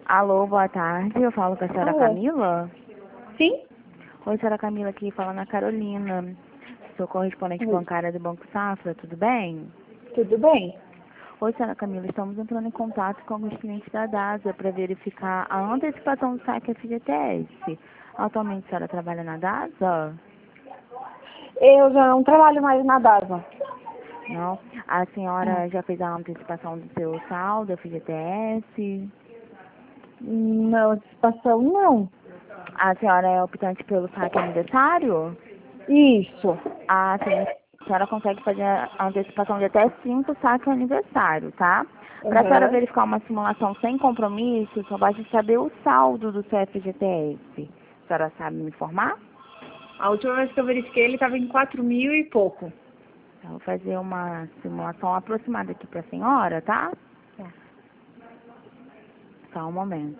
Alô, boa tarde. Eu falo com a senhora Alô? Camila. Sim? Oi, senhora Camila, aqui falando a Carolina. Sou correspondente Oi. bancária do Banco Safra, tudo bem? Tudo bem? Oi, senhora Camila, estamos entrando em contato com alguns clientes da DASA para verificar a antecipação do saque FGTS. Atualmente a senhora trabalha na DASA? Eu já não trabalho mais na DASA. Não? A senhora já fez a antecipação do seu saldo FGTS? Não, antecipação não. A senhora é optante pelo saque aniversário? Isso. Ah, sim. A senhora consegue fazer a antecipação de até 5 saques aniversário, tá? Para a senhora Aham. verificar uma simulação sem compromisso, só basta saber o saldo do seu FGTS. A senhora sabe me informar? A última vez que eu verifiquei ele estava em 4.000 e pouco. Eu vou fazer uma simulação aproximada aqui para a senhora, tá? Tá. Só um momento.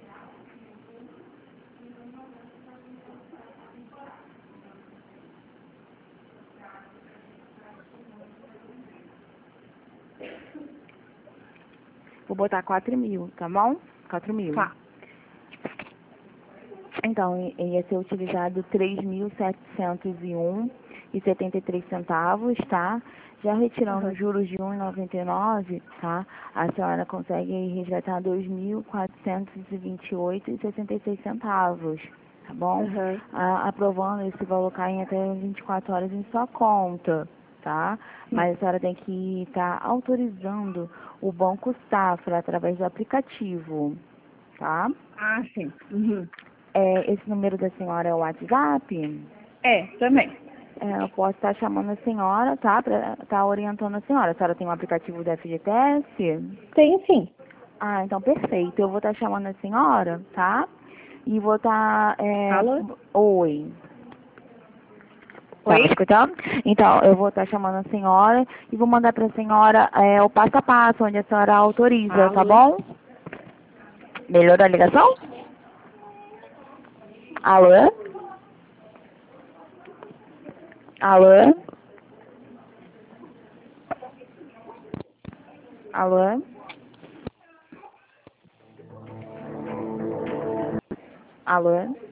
Vou botar 4.000, tá bom? 4.000. Tá. Então, ia ser utilizado 3.701,73 centavos, tá? Já retirando Aham. os juros de 1,99, tá? A senhora consegue resgatar 2.428,66 centavos, tá bom? Aham. Aprovando, esse valor cai em até 24 horas em sua conta, tá? Mas a senhora tem que estar autorizando o Banco Safra através do aplicativo, tá? Ah, sim. Uhum. Esse número da senhora é o WhatsApp? É, também. Eu posso estar chamando a senhora, tá? Para estar orientando a senhora. A senhora tem um aplicativo do FGTS? Tem sim. Ah, então perfeito. Eu vou estar chamando a senhora, tá? E vou estar. Alô? Oi. Tá me Oi? escutando? Então, eu vou estar chamando a senhora e vou mandar para a senhora o passo a passo, onde a senhora autoriza, tá Alô? bom? Melhorou a ligação? Alô? Alô? Alô? Alô?